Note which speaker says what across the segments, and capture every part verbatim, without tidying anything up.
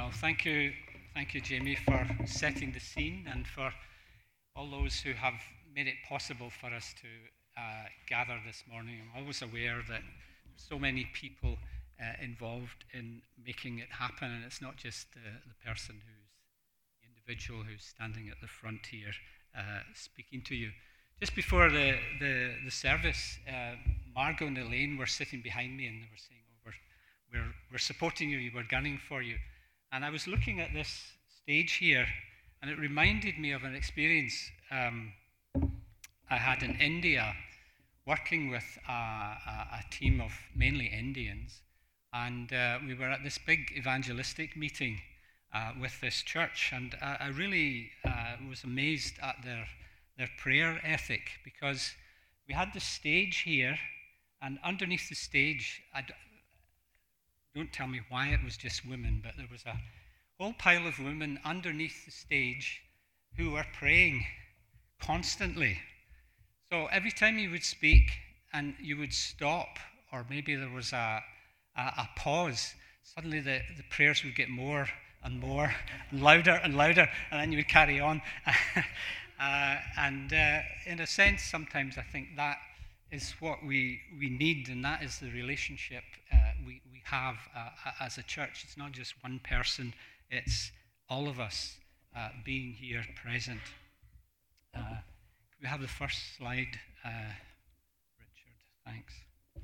Speaker 1: Well, thank you, thank you, Jamie, for setting the scene and for all those who have made it possible for us to uh, gather this morning. I'm always aware that there's so many people uh, involved in making it happen, and it's not just uh, the person who's the individual who's standing at the front here uh, speaking to you. Just before the, the, the service, uh, Margot and Elaine were sitting behind me, and they were saying, oh, we're, we're, we're supporting you, we're gunning for you. And I was looking at this stage here, and it reminded me of an experience um, I had in India, working with a, a, a team of mainly Indians. And uh, we were at this big evangelistic meeting uh, with this church, and I, I really uh, was amazed at their their prayer ethic, because we had the stage here, and underneath the stage, I d- don't tell me why it was just women, but there was a whole pile of women underneath the stage who were praying constantly. So every time you would speak and you would stop, or maybe there was a, a, a pause, suddenly the, the prayers would get more and more, and louder and louder, and then you would carry on. Uh, and uh, in a sense, sometimes I think that is what we, we need, and that is the relationship uh, we, we have uh, as a church. It's not just one person, it's all of us uh, being here present. Uh, can we have the first slide, uh, Richard? Thanks.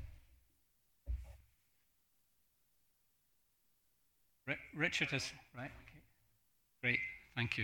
Speaker 1: R- Richard is, right? Okay. Great, thank you.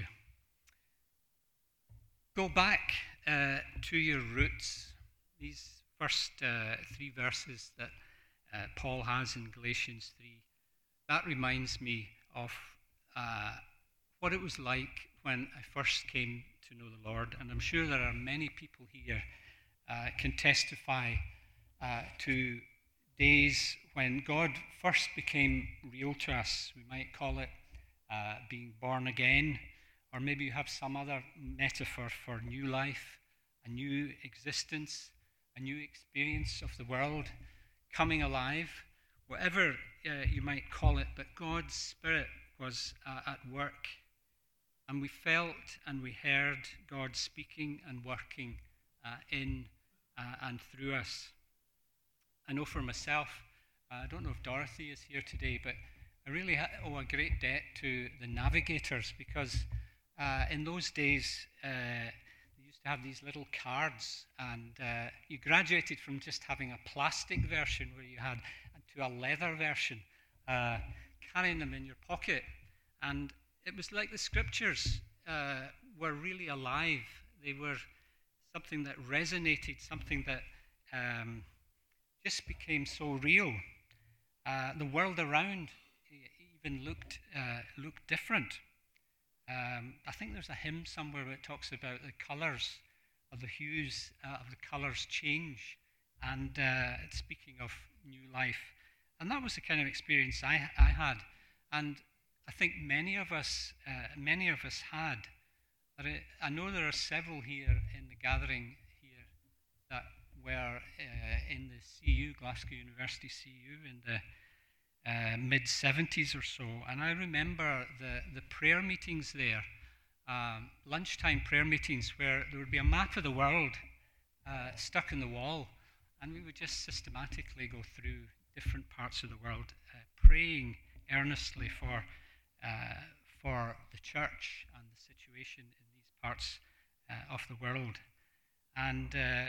Speaker 1: Go back uh, to your roots. These first uh, three verses that uh, Paul has in Galatians three, that reminds me of uh, what it was like when I first came to know the Lord. And I'm sure there are many people here uh, can testify uh, to days when God first became real to us. We might call it uh, being born again. Or maybe you have some other metaphor for new life, a new existence, a new experience of the world, coming alive, whatever uh, you might call it. But God's Spirit was uh, at work, and we felt and we heard God speaking and working uh, in uh, and through us. I know for myself, uh, I don't know if Dorothy is here today, but I really ha- owe a great debt to the Navigators, because Uh, in those days, uh, they used to have these little cards, and uh, you graduated from just having a plastic version where you had to a leather version, uh, carrying them in your pocket. And it was like the scriptures uh, were really alive. They were something that resonated, something that um, just became so real. Uh, the world around even looked uh, looked different. Um, I think there's a hymn somewhere where it talks about the colours of the hues uh, of the colours change, and uh, it's speaking of new life. And that was the kind of experience I, I had, and I think many of us, uh, many of us had. But it, I know there are several here in the gathering here that were uh, in the C U, Glasgow University C U, in the Uh, mid seventies or so, and I remember the, the prayer meetings there, um, lunchtime prayer meetings, where there would be a map of the world uh, stuck in the wall, and we would just systematically go through different parts of the world, uh, praying earnestly for uh, for the church and the situation in these parts uh, of the world. And uh,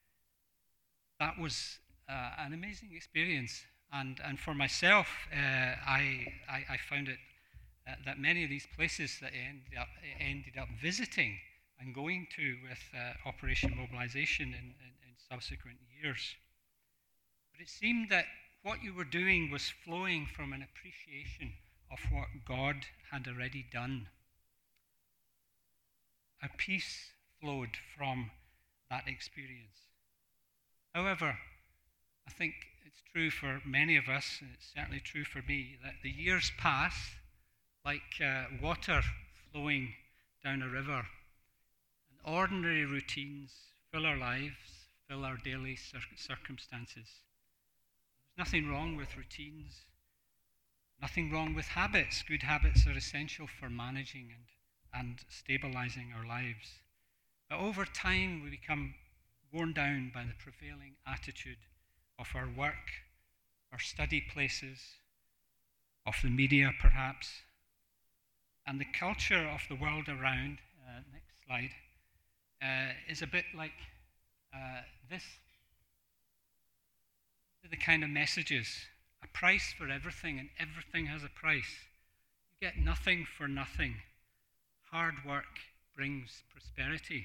Speaker 1: that was uh, an amazing experience. And and for myself, uh, I, I I found it uh, that many of these places that I ended up, ended up visiting and going to with uh, Operation Mobilization in, in, in subsequent years. But it seemed that what you were doing was flowing from an appreciation of what God had already done. A peace flowed from that experience. However, I think it's true for many of us, and it's certainly true for me, that the years pass like uh, water flowing down a river. And ordinary routines fill our lives, fill our daily cir- circumstances. There's nothing wrong with routines, Nothing wrong with habits. Good habits are essential for managing and, and stabilizing our lives. But over time, we become worn down by the prevailing attitude of our work, our study places, of the media perhaps, and the culture of the world around. Uh, next slide. Uh, is a bit like uh, this. These are the kind of messages. A price for everything, and everything has a price. You get nothing for nothing. Hard work brings prosperity.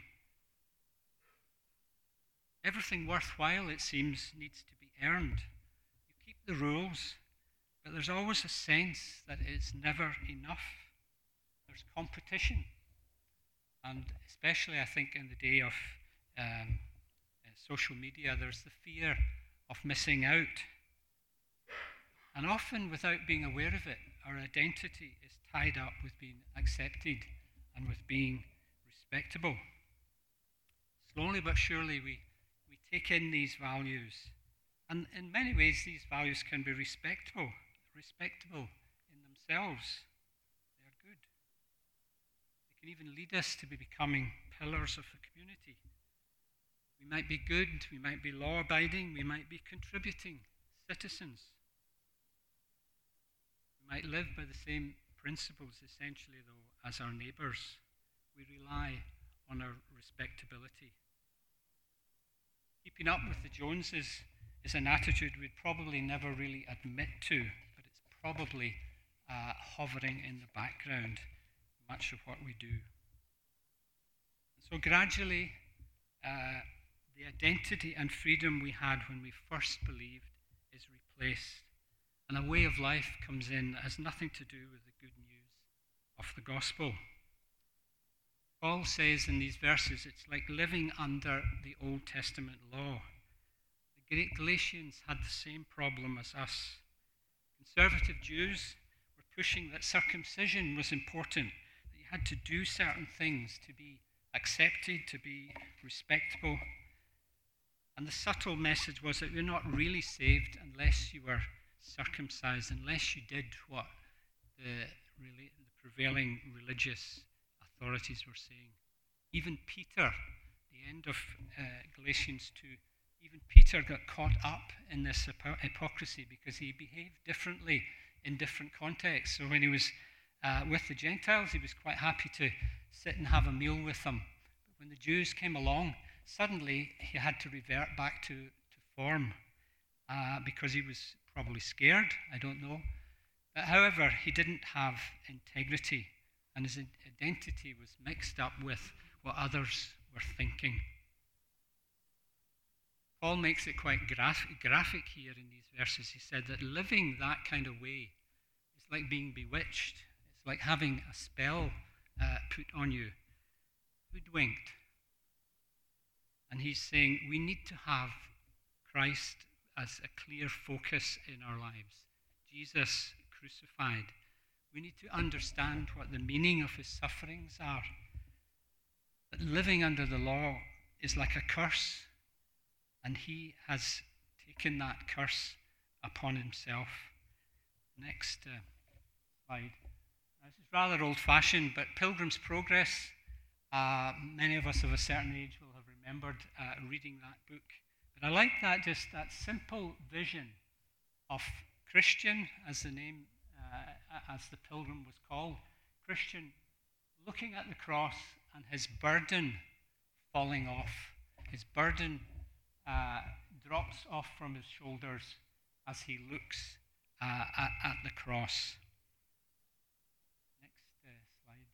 Speaker 1: Everything worthwhile, it seems, needs to be earned. You keep the rules, but there's always a sense that it's never enough. There's competition. And especially, I think, in the day of um, uh, social media, there's the fear of missing out. And often, without being aware of it, our identity is tied up with being accepted and with being respectable. Slowly but surely, we, we take in these values. And in many ways, these values can be respectable, respectable in themselves. They are good. They can even lead us to be becoming pillars of the community. We might be good, we might be law-abiding, we might be contributing citizens. We might live by the same principles, essentially, though, as our neighbours. We rely on our respectability. Keeping up with the Joneses is an attitude we'd probably never really admit to, but it's probably uh, hovering in the background, much of what we do. So gradually, uh, the identity and freedom we had when we first believed is replaced, and a way of life comes in that has nothing to do with the good news of the gospel. Paul says in these verses, it's like living under the Old Testament law. The Great Galatians had the same problem as us. Conservative Jews were pushing that circumcision was important, that you had to do certain things to be accepted, to be respectable. And the subtle message was that you're not really saved unless you were circumcised, unless you did what the, really, the prevailing religious authorities were saying. Even Peter, the end of uh, Galatians two, even Peter got caught up in this hypo- hypocrisy because he behaved differently in different contexts. So when he was uh, with the Gentiles, he was quite happy to sit and have a meal with them. But when the Jews came along, suddenly he had to revert back to, to form uh, because he was probably scared, I don't know. But however, he didn't have integrity, and his identity was mixed up with what others were thinking. Paul makes it quite graph- graphic here in these verses. He said that living that kind of way is like being bewitched. It's like having a spell uh, put on you, hoodwinked. And he's saying we need to have Christ as a clear focus in our lives. Jesus crucified. We need to understand what the meaning of his sufferings are. That living under the law is like a curse, and he has taken that curse upon himself. Next uh, slide. This is rather old-fashioned, but Pilgrim's Progress, uh, many of us of a certain age will have remembered uh, reading that book. But I like that, just that simple vision of Christian, as the name, uh, as the pilgrim was called, Christian looking at the cross and his burden falling off. His burden uh, drops off from his shoulders as he looks uh, at, at the cross. Next uh, slide.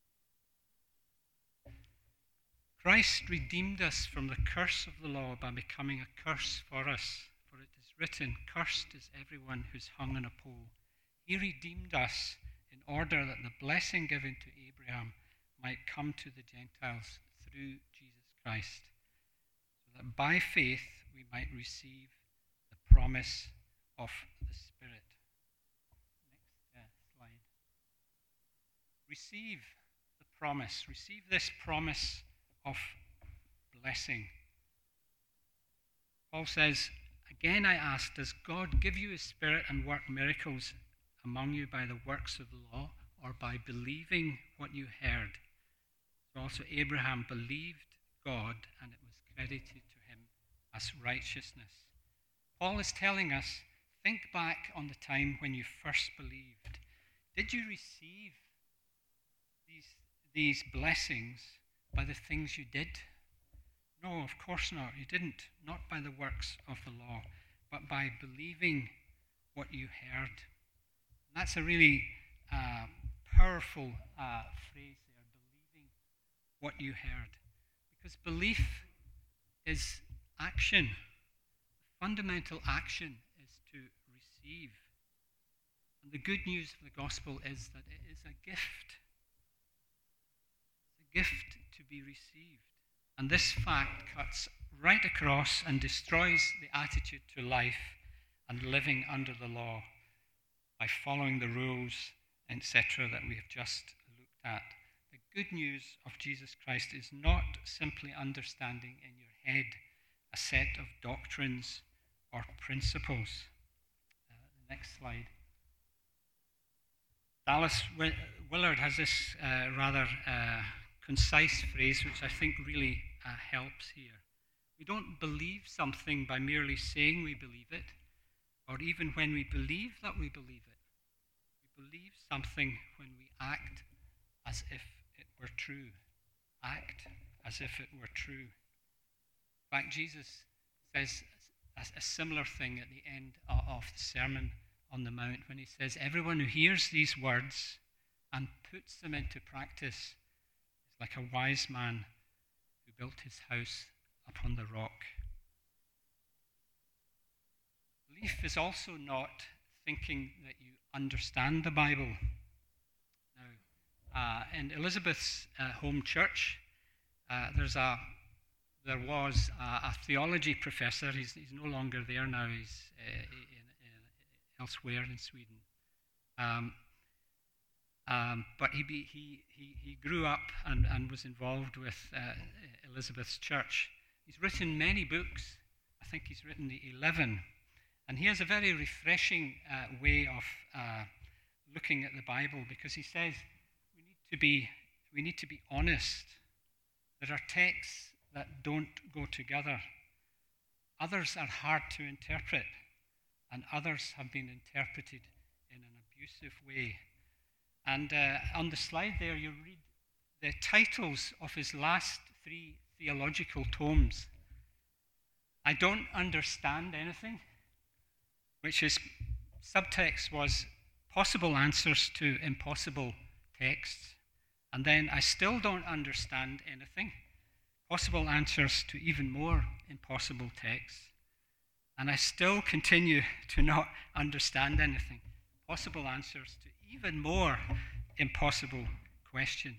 Speaker 1: Christ redeemed us from the curse of the law by becoming a curse for us. For it is written, cursed is everyone who's hung on a pole. He redeemed us in order that the blessing given to Abraham might come to the Gentiles through Jesus Christ, so that by faith we might receive the promise of the Spirit. Next uh, slide. Receive the promise. Receive this promise of blessing. Paul says, again I ask, does God give you his Spirit and work miracles among you by the works of the law or by believing what you heard? So also Abraham believed God, and it was credited to him as righteousness. Paul is telling us, think back on the time when you first believed. Did you receive these, these blessings by the things you did? No, of course not. You didn't. Not by the works of the law, but by believing what you heard. And that's a really uh, powerful uh, phrase there, believing what you heard. Because belief is action. The fundamental action is to receive. And the good news of the gospel is that it is a gift. It's a gift to be received. And this fact cuts right across and destroys the attitude to life and living under the law by following the rules, et cetera, that we have just looked at. The good news of Jesus Christ is not simply understanding in your head a set of doctrines or principles. Uh, the next slide. Dallas Willard has this uh, rather uh, concise phrase which I think really uh, helps here. We don't believe something by merely saying we believe it, or even when we believe that we believe it. We believe something when we act as if it were true. Act as if it were true. In fact, Jesus says a, a similar thing at the end of the Sermon on the Mount when he says, everyone who hears these words and puts them into practice is like a wise man who built his house upon the rock. Belief is also not thinking that you understand the Bible. Now, uh, in Elizabeth's uh, home church, uh, there's a there was a, a theology professor. He's, he's no longer there now. He's uh, in, in, elsewhere in Sweden. Um, um, but he, be, he he he grew up and, and was involved with uh, Elizabeth's church. He's written many books. I think he's written the eleven. And he has a very refreshing uh, way of uh, looking at the Bible, because he says we need to be we need to be honest. There are texts that don't go together. Others are hard to interpret, and others have been interpreted in an abusive way. And uh, on the slide there, you read the titles of his last three theological tomes. I Don't Understand Anything, which is subtext was possible answers to impossible texts. And then I Still Don't Understand Anything, possible answers to even more impossible texts. And I still continue to not understand anything, possible answers to even more impossible questions.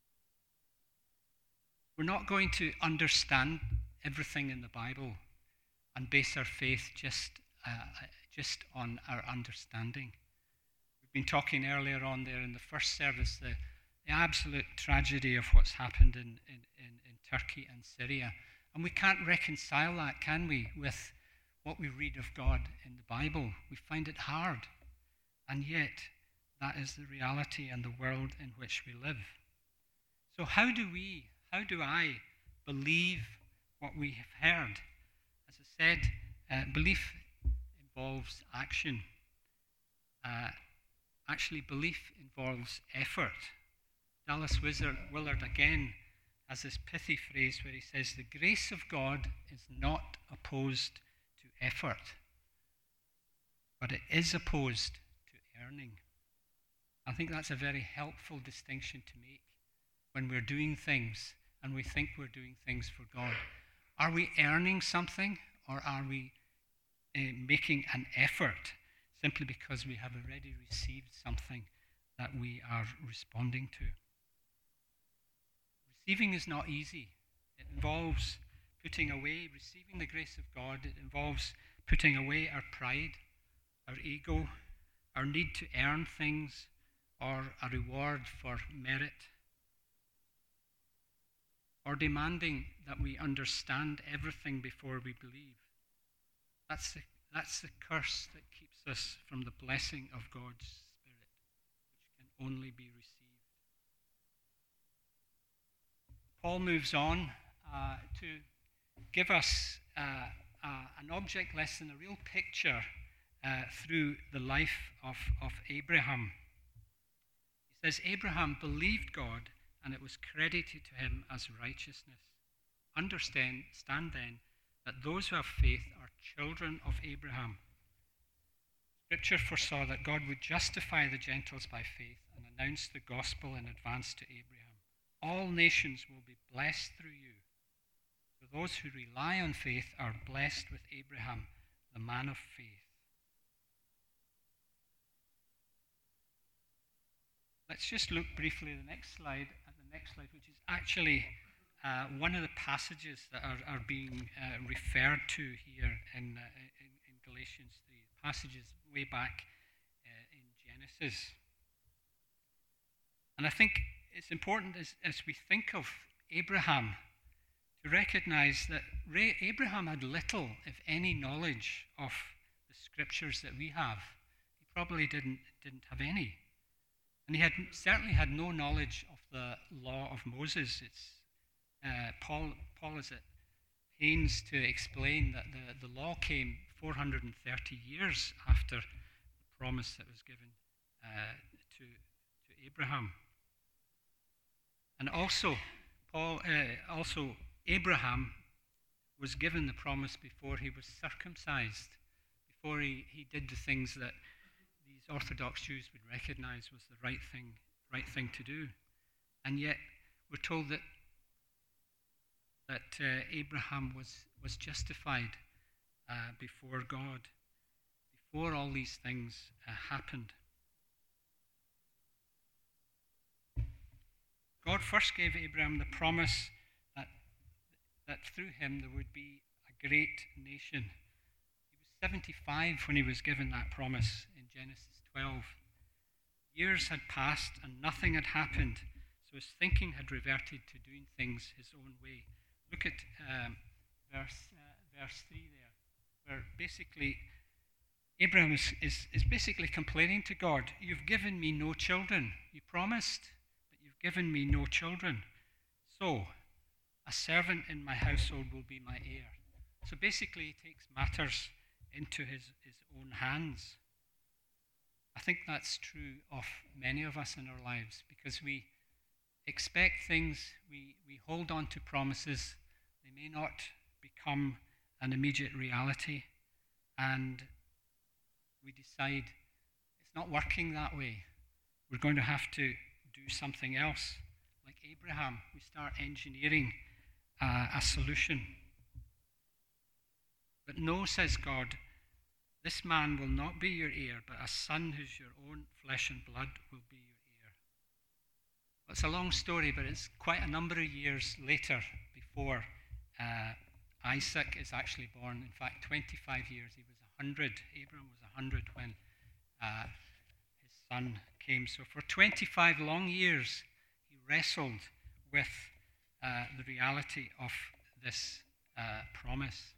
Speaker 1: We're not going to understand everything in the Bible and base our faith just uh, just on our understanding. We've been talking earlier on there in the first service, the, the absolute tragedy of what's happened in, in, in, in Turkey and Syria. And we can't reconcile that, can we, with what we read of God in the Bible? We find it hard. And yet, that is the reality and the world in which we live. So how do we, how do I believe what we have heard? As I said, uh, belief involves action. Uh, actually, belief involves effort. Dallas Willard again has this pithy phrase where he says, the grace of God is not opposed to effort, but it is opposed to earning. I think that's a very helpful distinction to make when we're doing things and we think we're doing things for God. Are we earning something, or are we Uh, making an effort simply because we have already received something that we are responding to? Receiving is not easy. It involves putting away, receiving the grace of God. It involves putting away our pride, our ego, our need to earn things, or a reward for merit, or demanding that we understand everything before we believe. That's the, that's the curse that keeps us from the blessing of God's only be received. Paul moves on uh, to give us uh, uh, an object lesson, a real picture uh, through the life of, of Abraham. He says, Abraham believed God, and it was credited to him as righteousness. Understand stand then that those who have faith are children of Abraham. Scripture foresaw that God would justify the Gentiles by faith and announce the gospel in advance to Abraham. All nations will be blessed through you. So those who rely on faith are blessed with Abraham, the man of faith. Let's just look briefly at the next slide, at the next slide, which is actually uh, one of the passages that are, are being uh, referred to here in, uh, in, in Galatians three. Passages way back uh, in Genesis. And I think it's important as, as we think of Abraham to recognize that Ray, Abraham had little, if any, knowledge of the scriptures that we have. He probably didn't, didn't have any. And he had certainly had no knowledge of the law of Moses. It's uh, Paul, Paul is at pains to explain that the, the law came four hundred thirty years after the promise that was given uh, to, to Abraham. And also, Paul, uh, also Abraham was given the promise before he was circumcised, before he, he did the things that these Orthodox Jews would recognize was the right thing, right thing to do. And yet, we're told that that uh, Abraham was, was justified uh, before God, before all these things uh, happened. God first gave Abraham the promise that, that through him there would be a great nation. He was seventy-five when he was given that promise in Genesis twelve. Years had passed and nothing had happened, so his thinking had reverted to doing things his own way. Look at um, verse, uh, verse three there, where basically Abraham is, is, is basically complaining to God, you've given me no children. You promised, but you've given me no children. So, a servant in my household will be my heir. So basically he takes matters into his, his own hands. I think that's true of many of us in our lives, because we expect things, we, we hold on to promises, they may not become an immediate reality, and we decide it's not working that way. We're going to have to do something else. Like Abraham, we start engineering uh, a solution. But no, says God, this man will not be your heir, but a son who's your own flesh and blood will be your heir. Well, it's a long story, but it's quite a number of years later before uh, Isaac is actually born. In fact, twenty-five years. He was one hundred. Abraham was one hundred when uh, his son came. So for twenty-five long years, he wrestled with uh, the reality of this uh, promise.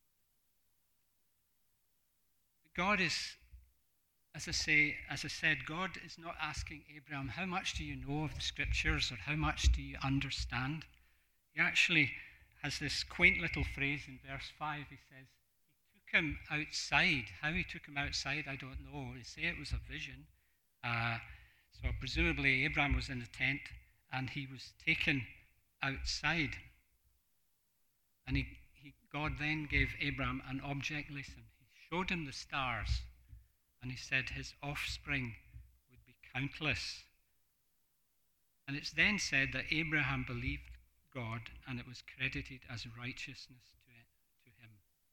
Speaker 1: God is, as I say, as I said, God is not asking Abraham, how much do you know of the scriptures, or how much do you understand? He actually has this quaint little phrase in verse five. He says, he took him outside. How he took him outside, I don't know. They say it was a vision. Uh, so presumably Abraham was in the tent, and he was taken outside. And he, he, God then gave Abraham an object lesson. Showed him the stars, and he said his offspring would be countless. And it's then said that Abraham believed God, and it was credited as righteousness to, it, to him.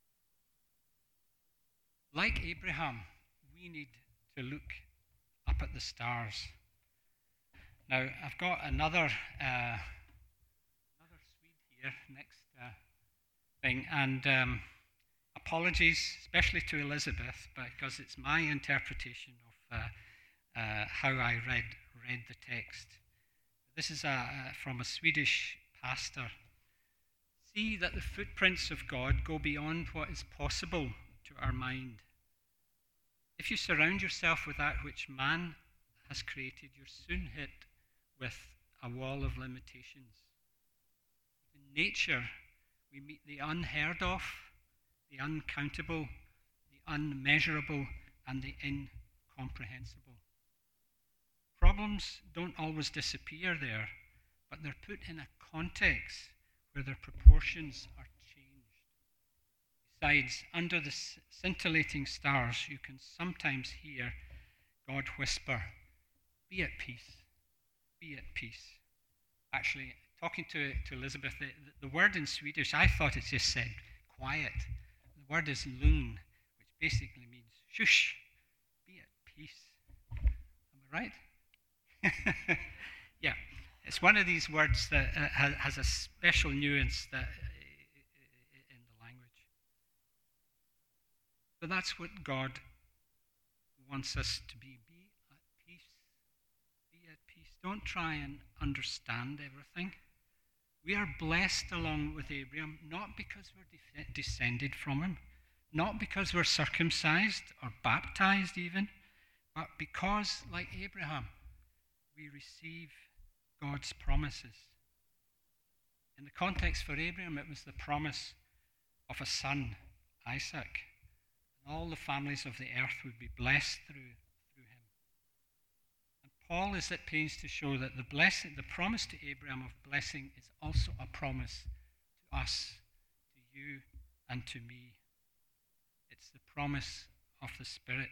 Speaker 1: Like Abraham, we need to look up at the stars. Now, I've got another uh, another Swede here, next uh, thing, and um, apologies, especially to Elizabeth, because it's my interpretation of uh, uh, how I read read the text. This is a, uh, from a Swedish pastor. See that the footprints of God go beyond what is possible to our mind. If you surround yourself with that which man has created, you're soon hit with a wall of limitations. In nature, we meet the unheard of, the uncountable, the unmeasurable, and the incomprehensible. Problems don't always disappear there, but they're put in a context where their proportions are changed. Besides, under the scintillating stars, you can sometimes hear God whisper, "Be at peace, be at peace." Actually, talking to, to Elizabeth, the, the word in Swedish, I thought it just said quiet. The word is lugn, which basically means shush, be at peace. Am I right? Yeah, it's one of these words that uh, has, has a special nuance that uh, in the language. But that's what God wants us to be. Be at peace. Be at peace. Don't try and understand everything. We are blessed along with Abraham, not because we're de- descended from him, not because we're circumcised or baptized even, but because, like Abraham, we receive God's promises. In the context for Abraham, it was the promise of a son, Isaac, and all the families of the earth would be blessed through, through him. And Paul is at pains to show that the blessing, the promise to Abraham of blessing is also a promise to us, to you, and to me. It's the promise of the Spirit.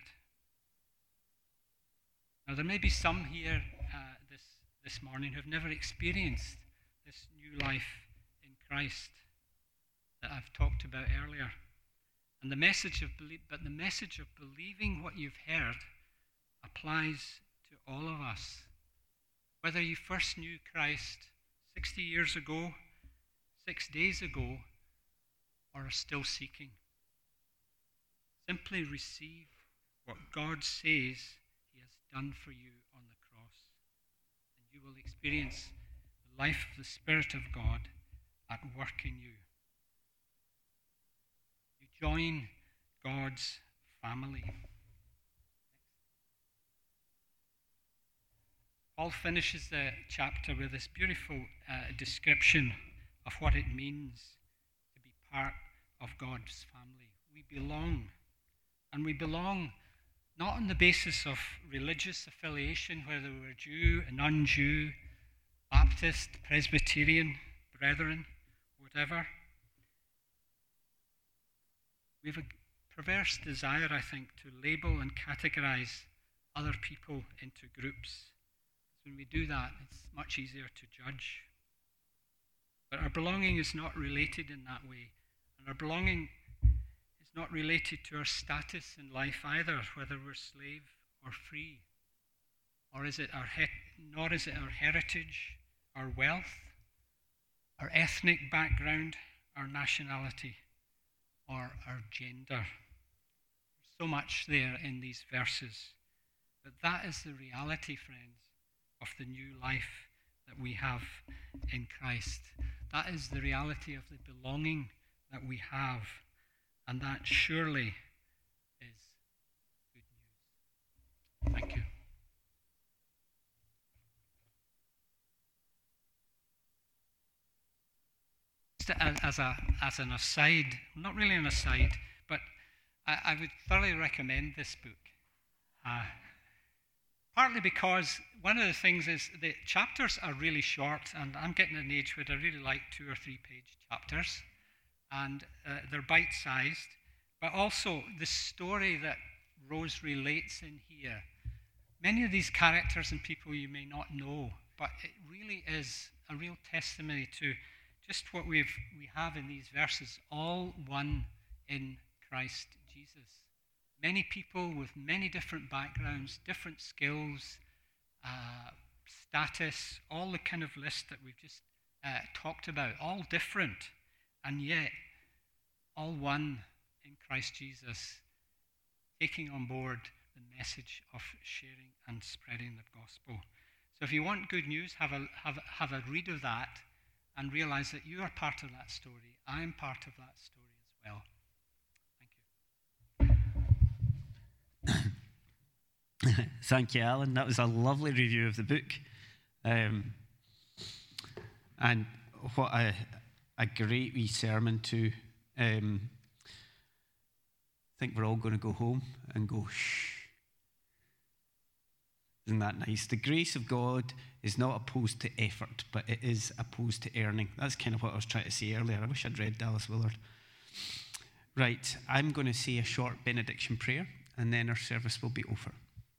Speaker 1: Now, there may be some here uh, this, this morning who have never experienced this new life in Christ that I've talked about earlier. And the message of belie- but the message of believing what you've heard applies to all of us. Whether you first knew Christ sixty years ago, six days ago, or are still seeking, simply receive what God says done for you on the cross, and you will experience the life of the Spirit of God at work in you. You join God's family. Paul finishes the chapter with this beautiful uh, description of what it means to be part of God's family. We belong, and we belong not on the basis of religious affiliation, whether we're Jew and non-Jew, Baptist, Presbyterian, Brethren, whatever. We have a perverse desire, I think, to label and categorize other people into groups. When we do that, it's much easier to judge. But our belonging is not related in that way. And our belonging not related to our status in life either, whether we're slave or free, or is it our he- nor is it our heritage, our wealth, our ethnic background, our nationality, or our gender. There's so much there in these verses, but that is the reality, friends, of the new life that we have in Christ. That is the reality of the belonging that we have. And that surely is good news. Thank you. Just as, a, as an aside, not really an aside, but I, I would thoroughly recommend this book. Uh, partly because one of the things is the chapters are really short, and I'm getting an age where I really like two or three page chapters. And uh, they're bite-sized, but also the story that Rose relates in here. Many of these characters and people you may not know, but it really is a real testimony to just what we've, we have in these verses, all one in Christ Jesus. Many people with many different backgrounds, different skills, uh, status, all the kind of list that we've just uh, talked about, all different. And yet, all one in Christ Jesus, taking on board the message of sharing and spreading the gospel. So if you want good news, have a, have, have a read of that and realize that you are part of that story. I am part of that story as well. Thank you.
Speaker 2: Thank you, Alan. That was a lovely review of the book. Um, and what a, a great wee sermon too. Um, I think we're all going to go home and go, shh. Isn't that nice? The grace of God is not opposed to effort, but it is opposed to earning. That's kind of what I was trying to say earlier. I wish I'd read Dallas Willard. Right, I'm going to say a short benediction prayer, and then our service will be over.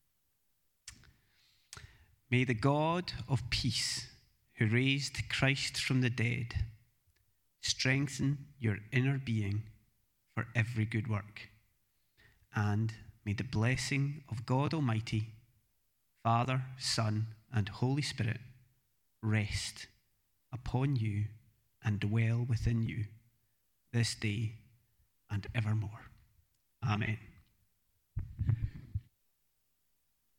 Speaker 2: May the God of peace, who raised Christ from the dead, strengthen your inner being for every good work. And may the blessing of God Almighty, Father, Son, and Holy Spirit rest upon you and dwell within you this day and evermore. Amen.